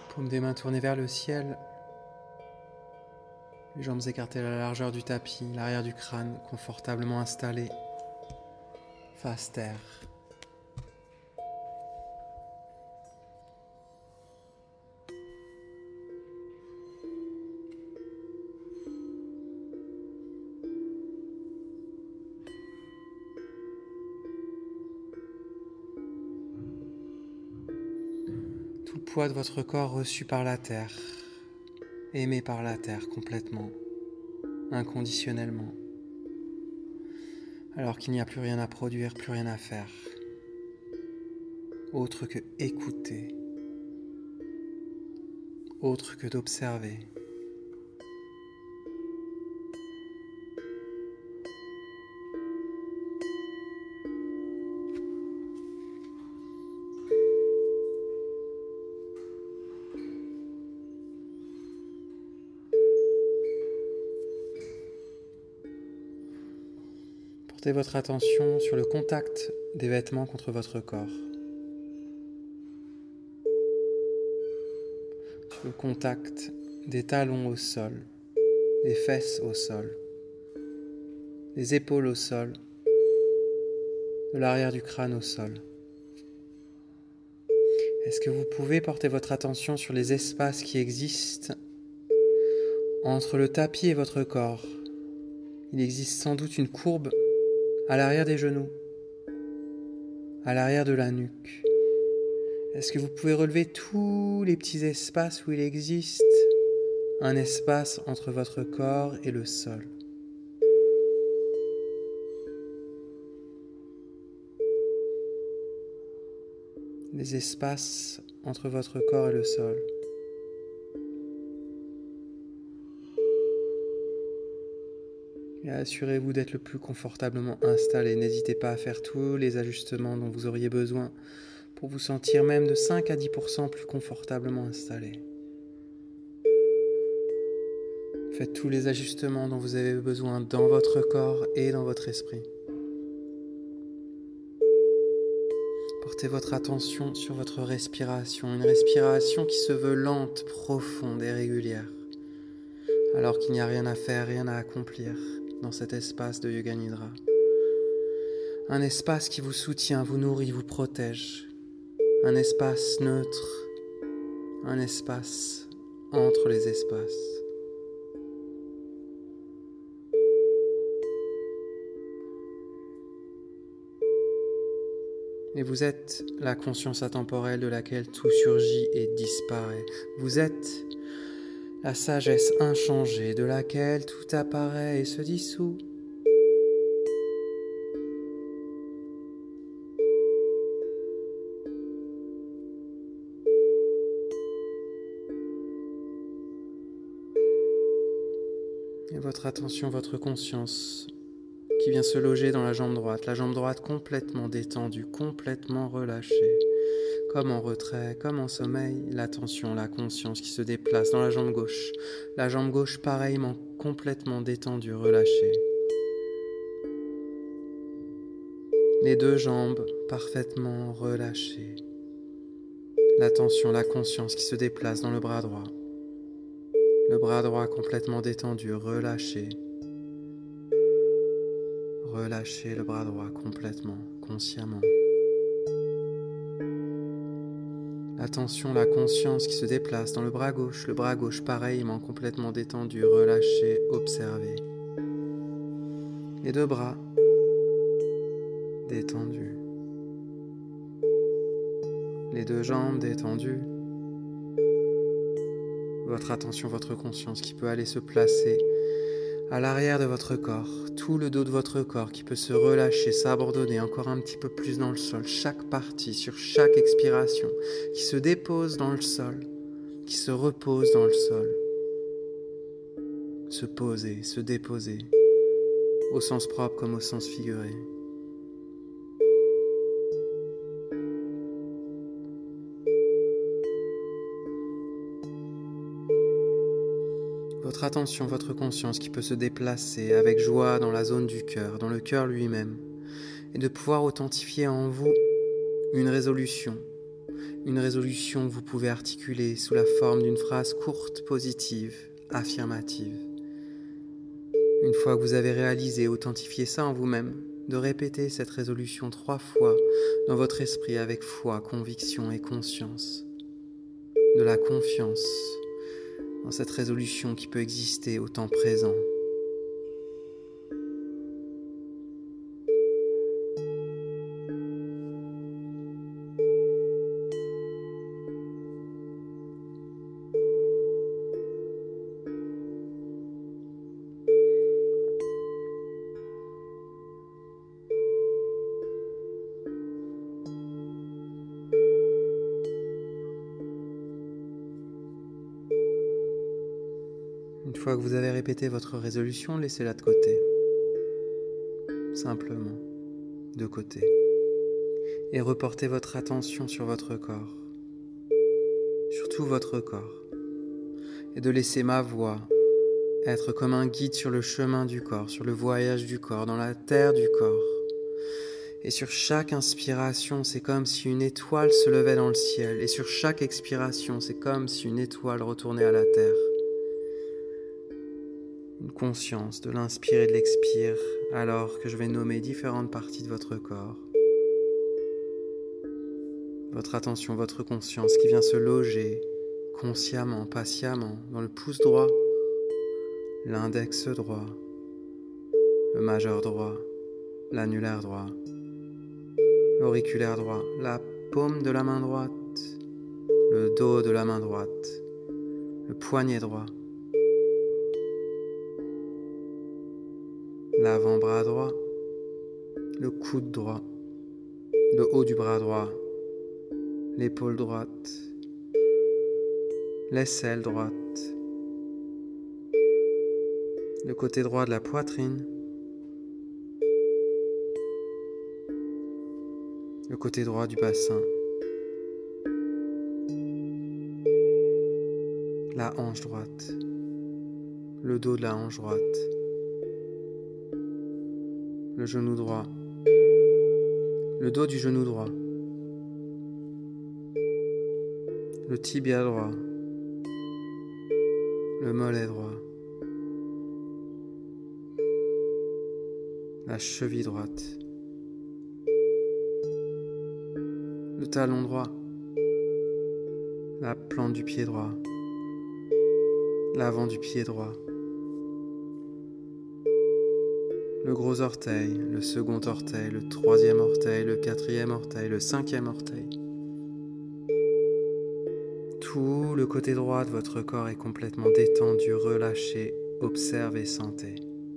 Paume des mains tournées vers le ciel, les jambes écartées à la largeur du tapis, l'arrière du crâne confortablement installé, face terre. Tout le poids de votre corps reçu par la terre, aimé par la terre complètement, inconditionnellement, alors qu'il n'y a plus rien à produire, plus rien à faire, autre que écouter, autre que d'observer. Portez votre attention sur le contact des vêtements contre votre corps, sur le contact des talons au sol, des fesses au sol, des épaules au sol, de l'arrière du crâne au sol. Est-ce que vous pouvez porter votre attention sur les espaces qui existent entre le tapis et votre corps? Il existe sans doute une courbe à l'arrière des genoux, à l'arrière de la nuque. Est-ce que vous pouvez relever tous les petits espaces où il existe un espace entre votre corps et le sol? Des espaces entre votre corps et le sol. Et assurez-vous d'être le plus confortablement installé. N'hésitez pas à faire tous les ajustements dont vous auriez besoin pour vous sentir même de 5 à 10% plus confortablement installé. Faites tous les ajustements dont vous avez besoin dans votre corps et dans votre esprit. Portez votre attention sur votre respiration, une respiration qui se veut lente, profonde et régulière, alors qu'il n'y a rien à faire, rien à accomplir dans cet espace de Yoga Nidra. Un espace qui vous soutient, vous nourrit, vous protège. Un espace neutre, un espace entre les espaces. Et vous êtes la conscience intemporelle de laquelle tout surgit et disparaît. Vous êtes la sagesse inchangée de laquelle tout apparaît et se dissout. Et votre attention, votre conscience qui vient se loger dans la jambe droite complètement détendue, complètement relâchée, comme en retrait, comme en sommeil, l'attention, la conscience qui se déplace dans la jambe gauche pareillement complètement détendue, relâchée. Les deux jambes parfaitement relâchées, l'attention, la conscience qui se déplace dans le bras droit complètement détendu, relâché. Relâchez le bras droit complètement, consciemment. L'attention, la conscience qui se déplace dans le bras gauche pareillement complètement détendu, relâché, observé. Les deux bras détendus. Les deux jambes détendues. Votre attention, votre conscience qui peut aller se placer à l'arrière de votre corps, tout le dos de votre corps qui peut se relâcher, s'abandonner encore un petit peu plus dans le sol, chaque partie, sur chaque expiration, qui se dépose dans le sol, qui se repose dans le sol. Se poser, se déposer, au sens propre comme au sens figuré. Votre attention, votre conscience qui peut se déplacer avec joie dans la zone du cœur, dans le cœur lui-même, et de pouvoir authentifier en vous une résolution, Une résolution que vous pouvez articuler sous la forme d'une phrase courte, positive, affirmative. Une fois que vous avez réalisé, authentifié ça en vous-même, de répéter cette résolution 3 fois dans votre esprit avec foi, conviction et conscience. De la confiance dans cette résolution qui peut exister au temps présent. Une fois que vous avez répété votre résolution, laissez-la de côté. Simplement, de côté. Et reportez votre attention sur votre corps. Surtout votre corps. Et de laisser ma voix être comme un guide sur le chemin du corps, sur le voyage du corps, dans la terre du corps. Et sur chaque inspiration, c'est comme si une étoile se levait dans le ciel. Et sur chaque expiration, c'est comme si une étoile retournait à la terre. Une conscience de l'inspire et de l'expire, alors que je vais nommer différentes parties de votre corps. Votre attention, votre conscience qui vient se loger consciemment, patiemment, dans le pouce droit, l'index droit, le majeur droit, l'annulaire droit, l'auriculaire droit, la paume de la main droite, le dos de la main droite, le poignet droit, l'avant-bras droit, le coude droit, le haut du bras droit, l'épaule droite, l'aisselle droite, le côté droit de la poitrine, le côté droit du bassin, la hanche droite, le dos de la hanche droite, le genou droit, le dos du genou droit, le tibia droit, le mollet droit, la cheville droite, le talon droit, la plante du pied droit, l'avant du pied droit, le gros orteil, le second orteil, le troisième orteil, le quatrième orteil, le cinquième orteil. Tout le côté droit de votre corps est complètement détendu, relâché, observez, sentez.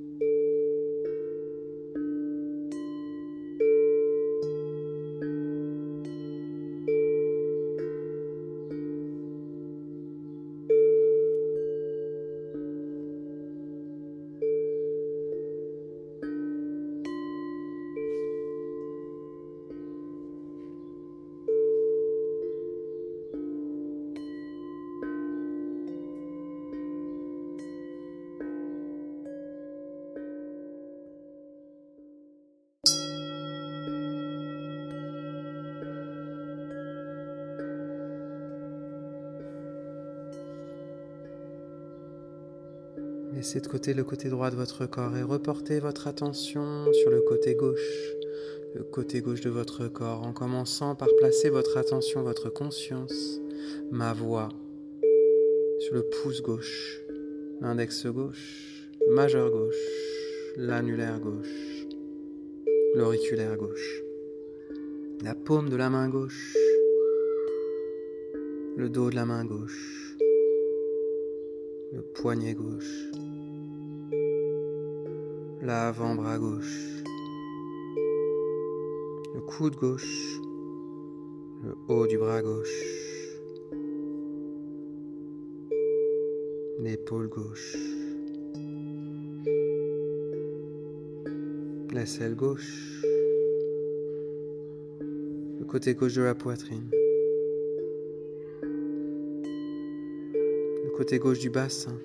Laissez de côté le côté droit de votre corps et reportez votre attention sur le côté gauche de votre corps, en commençant par placer votre attention, votre conscience, ma voix, sur le pouce gauche, l'index gauche, le majeur gauche, l'annulaire gauche, l'auriculaire gauche, la paume de la main gauche, le dos de la main gauche, le poignet gauche, l'avant-bras gauche, le coude gauche, le haut du bras gauche, l'épaule gauche, l'aisselle gauche, le côté gauche de la poitrine, le côté gauche du bassin,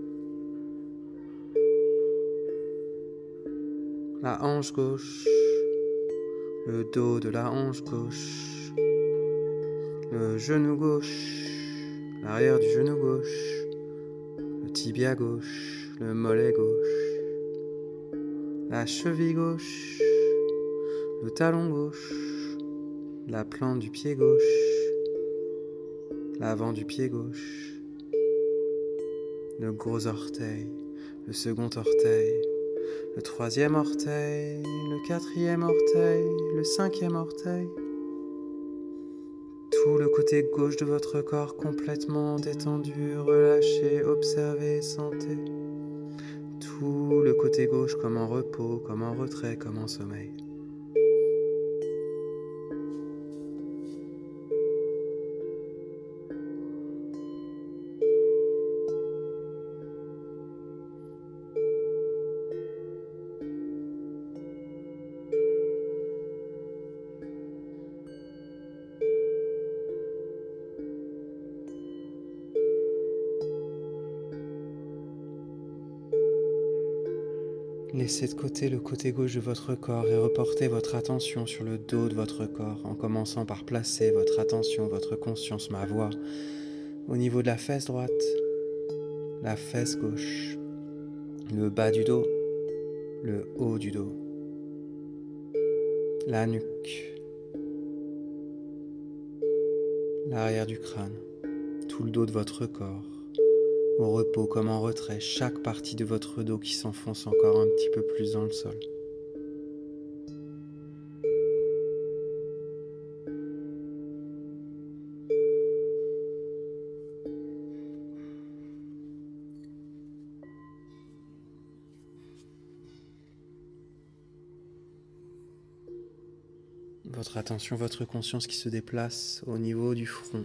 la hanche gauche, le dos de la hanche gauche, le genou gauche, l'arrière du genou gauche, le tibia gauche, le mollet gauche, la cheville gauche, le talon gauche, la plante du pied gauche, l'avant du pied gauche, le gros orteil, le second orteil, le troisième orteil, le quatrième orteil, le cinquième orteil. Tout le côté gauche de votre corps complètement détendu, relâché, observé, sentez. Tout le côté gauche comme en repos, comme en retrait, comme en sommeil. Laissez de côté le côté gauche de votre corps et reportez votre attention sur le dos de votre corps en commençant par placer votre attention, votre conscience, ma voix, au niveau de la fesse droite, la fesse gauche, le bas du dos, le haut du dos, la nuque, l'arrière du crâne, tout le dos de votre corps. Au repos comme en retrait, chaque partie de votre dos qui s'enfonce encore un petit peu plus dans le sol. Votre attention, votre conscience qui se déplace au niveau du front.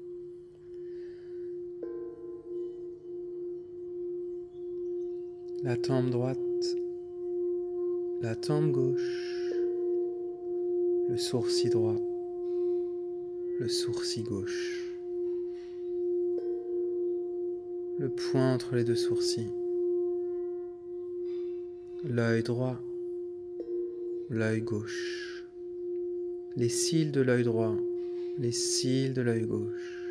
La tempe droite, la tempe gauche, le sourcil droit, le sourcil gauche, le point entre les deux sourcils, l'œil droit, l'œil gauche, les cils de l'œil droit, les cils de l'œil gauche,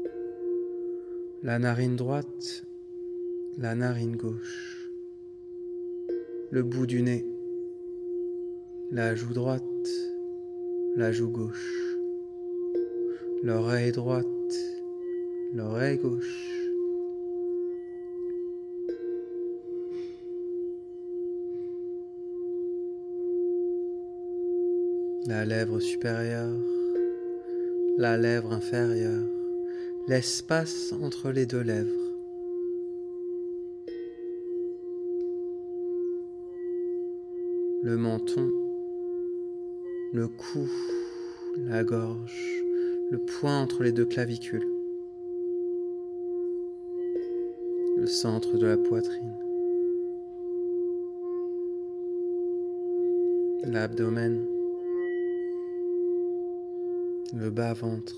la narine droite, la narine gauche, le bout du nez, la joue droite, la joue gauche, l'oreille droite, l'oreille gauche, la lèvre supérieure, la lèvre inférieure, l'espace entre les deux lèvres, le menton, le cou, la gorge, le point entre les deux clavicules, le centre de la poitrine, l'abdomen, le bas-ventre,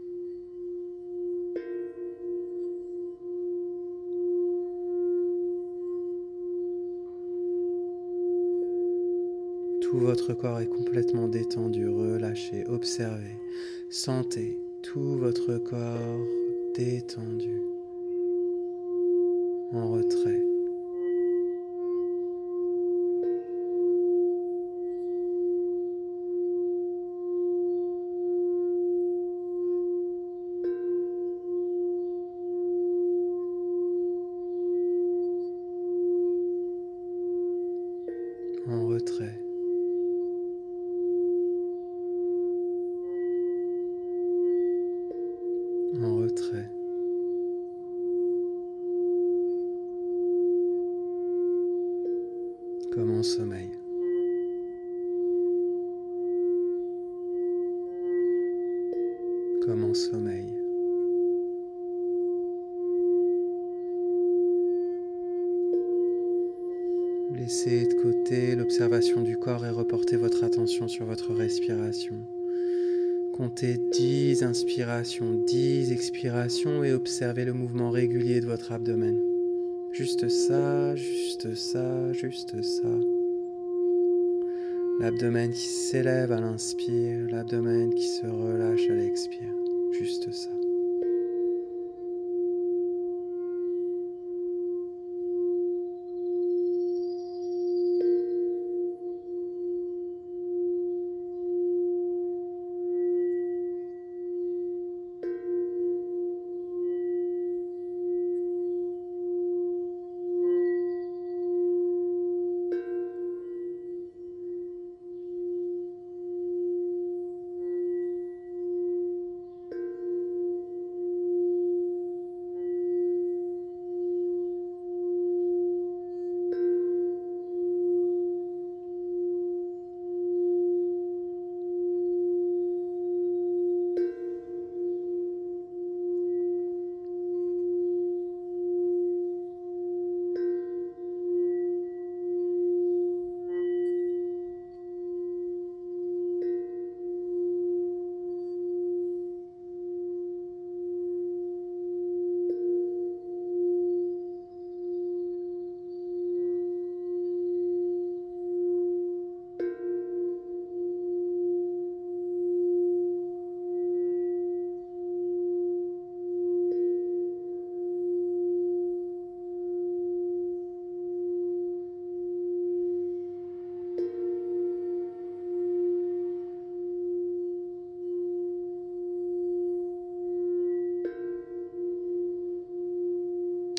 tout votre corps est complètement détendu, relâché, observez, sentez tout votre corps détendu, en retrait. En retrait. En retrait. Comme en sommeil. Comme en sommeil. Laissez de côté l'observation du corps et reportez votre attention sur votre respiration. Comptez 10 inspirations, 10 expirations et observez le mouvement régulier de votre abdomen. Juste ça, juste ça, juste ça. L'abdomen qui s'élève à l'inspire, l'abdomen qui se relâche à l'expire. Juste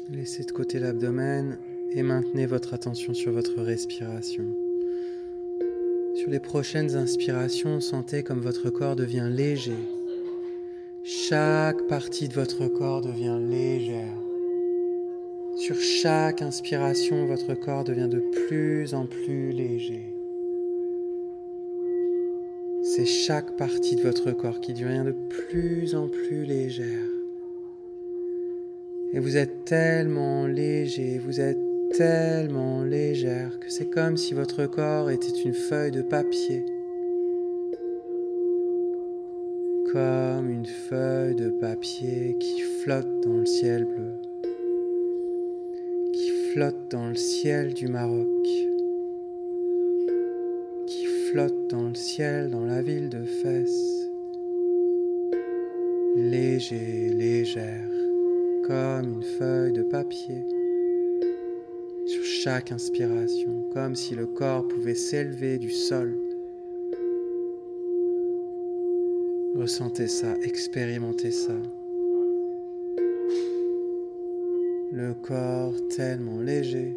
Laissez de côté l'abdomen et maintenez votre attention sur votre respiration. Sur les prochaines inspirations, sentez comme votre corps devient léger. Chaque partie de votre corps devient légère. Sur chaque inspiration, votre corps devient de plus en plus léger. C'est chaque partie de votre corps qui devient de plus en plus légère. Et vous êtes tellement léger, vous êtes tellement légère que c'est comme si votre corps était une feuille de papier. Comme une feuille de papier qui flotte dans le ciel bleu, qui flotte dans le ciel du Maroc, qui flotte dans le ciel dans la ville de Fès. Léger, légère, comme une feuille de papier. Sur chaque inspiration, comme si le corps pouvait s'élever du sol. Ressentez ça, expérimentez ça. Le corps tellement léger.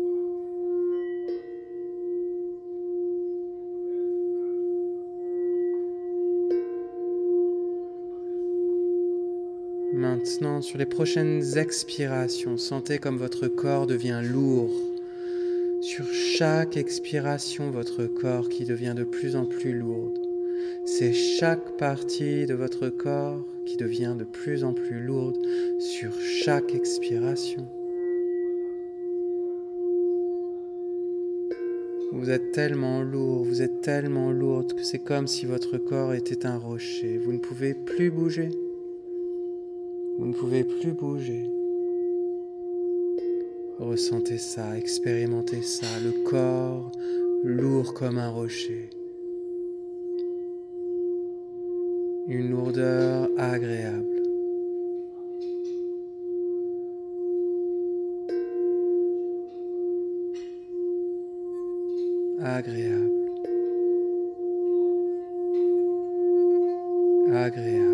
Maintenant, sur les prochaines expirations, sentez comme votre corps devient lourd. Sur chaque expiration, votre corps qui devient de plus en plus lourde. C'est chaque partie de votre corps qui devient de plus en plus lourde sur chaque expiration. Vous êtes tellement lourd, vous êtes tellement lourde que c'est comme si votre corps était un rocher. Vous ne pouvez plus bouger. Vous ne pouvez plus bouger. Ressentez ça, expérimentez ça, le corps lourd comme un rocher. Une lourdeur agréable. Agréable. Agréable.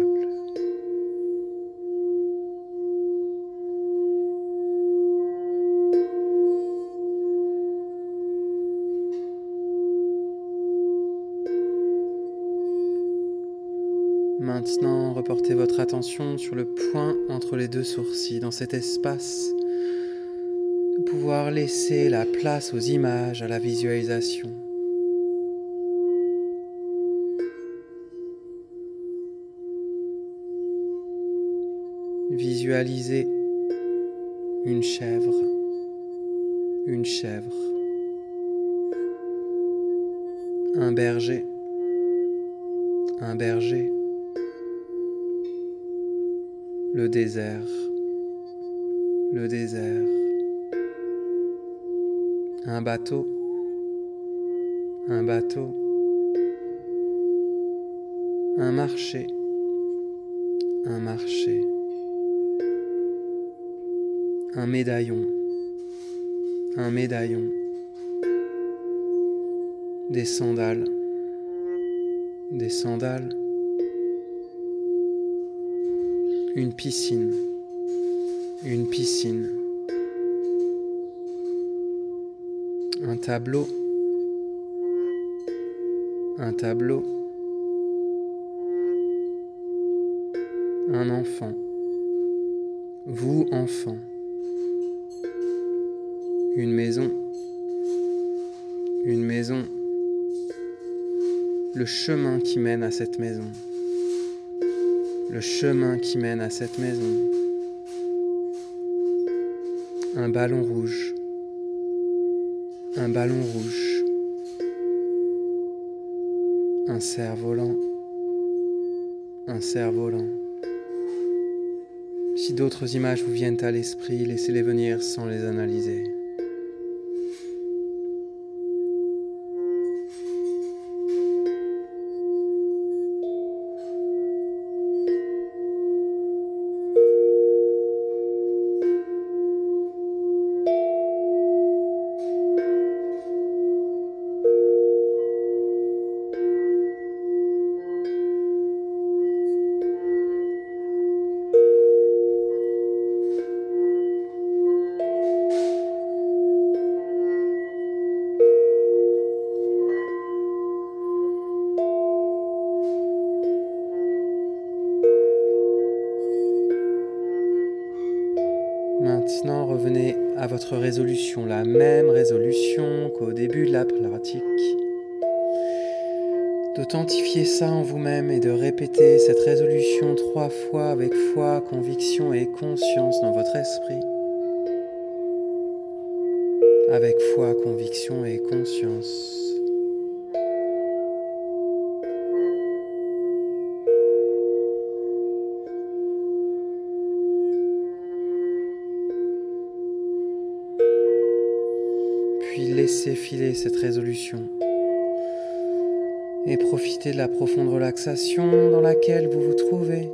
Maintenant, reportez votre attention sur le point entre les deux sourcils, dans cet espace, de pouvoir laisser la place aux images, à la visualisation. Visualisez une chèvre, un berger, le désert, un bateau, un marché, un médaillon, des sandales, une piscine, un tableau, un enfant, vous enfant, une maison, le chemin qui mène à cette maison, un ballon rouge, un cerf-volant, Si d'autres images vous viennent à l'esprit, laissez-les venir sans les analyser. Maintenant, revenez à votre résolution, la même résolution qu'au début de la pratique. D'authentifier ça en vous-même et de répéter cette résolution 3 fois avec foi, conviction et conscience dans votre esprit. Avec foi, conviction et conscience. Puis laissez filer cette résolution. Et profitez de la profonde relaxation dans laquelle vous vous trouvez.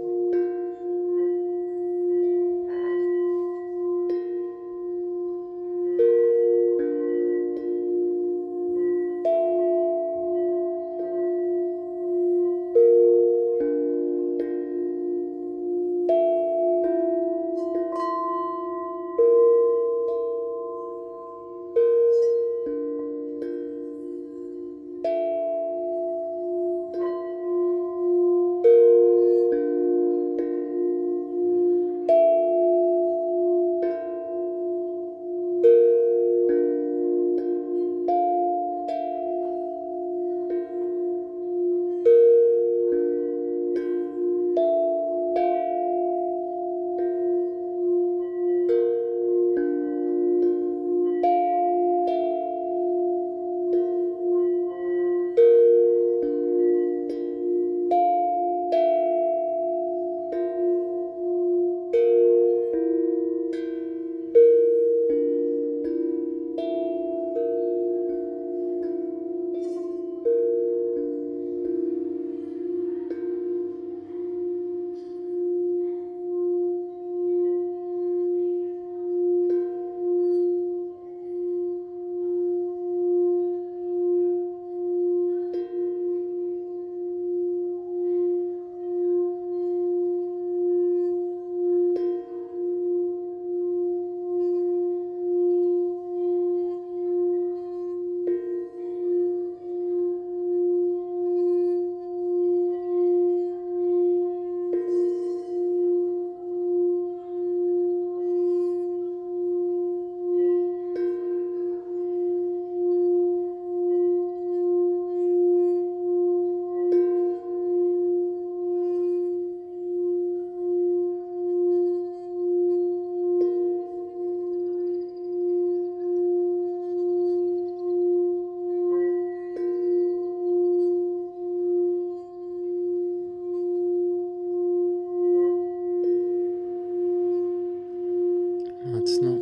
Maintenant,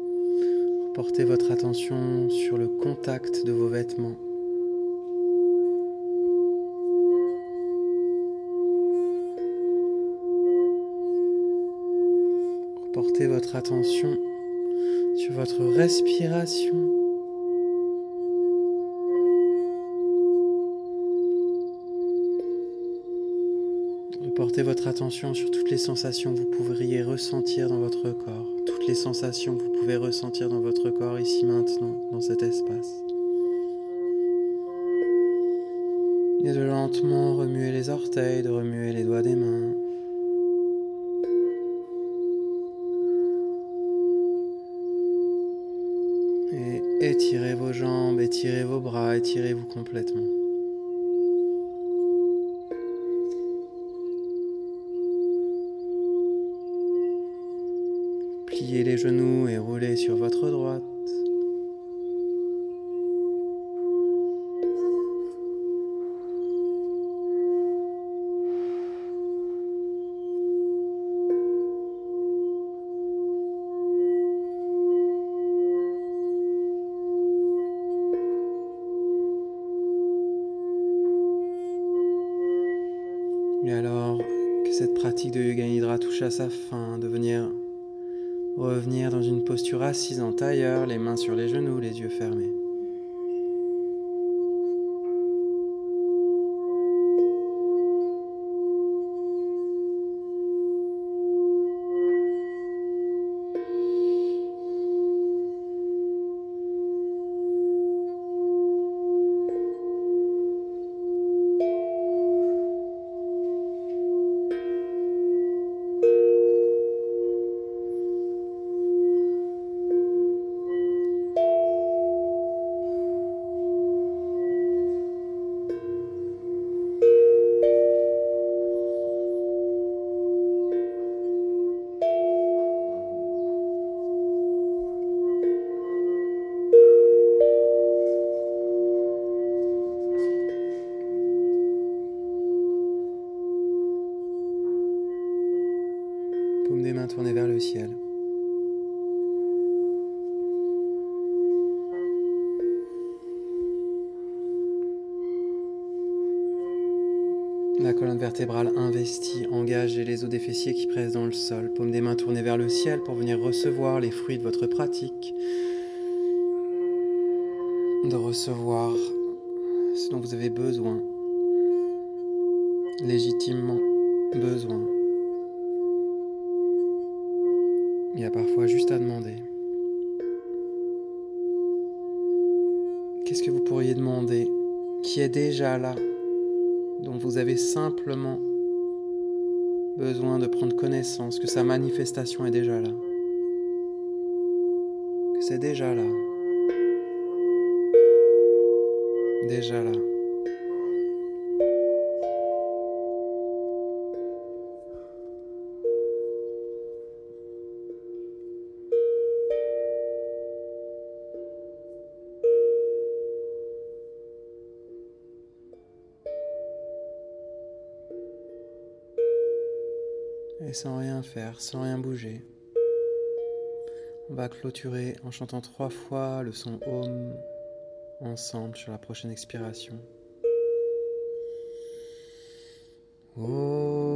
portez votre attention sur le contact de vos vêtements. Portez votre attention sur votre respiration. Portez votre attention sur toutes les sensations que vous pourriez ressentir dans votre corps. Toutes les sensations que vous pouvez ressentir dans votre corps ici maintenant, dans cet espace. Et de lentement remuer les orteils, de remuer les doigts des mains. Et étirez vos jambes, étirez vos bras, étirez-vous complètement. Pliez les genoux et roulez sur votre droite. Et alors que cette pratique de Yoga Nidra touche à sa fin, de revenir dans une posture assise en tailleur, les mains sur les genoux, les yeux fermés. Paume des mains tournées vers le ciel. La colonne vertébrale investie, engagez les os des fessiers qui pressent dans le sol. Paume des mains tournées vers le ciel pour venir recevoir les fruits de votre pratique. De recevoir ce dont vous avez besoin, légitimement besoin. Il y a parfois juste à demander. Qu'est-ce que vous pourriez demander qui est déjà là, dont vous avez simplement besoin de prendre connaissance, que sa manifestation est déjà là, que c'est déjà là, déjà là. Et sans rien faire, sans rien bouger, on va clôturer en chantant 3 fois le son Om ensemble sur la prochaine expiration. Om.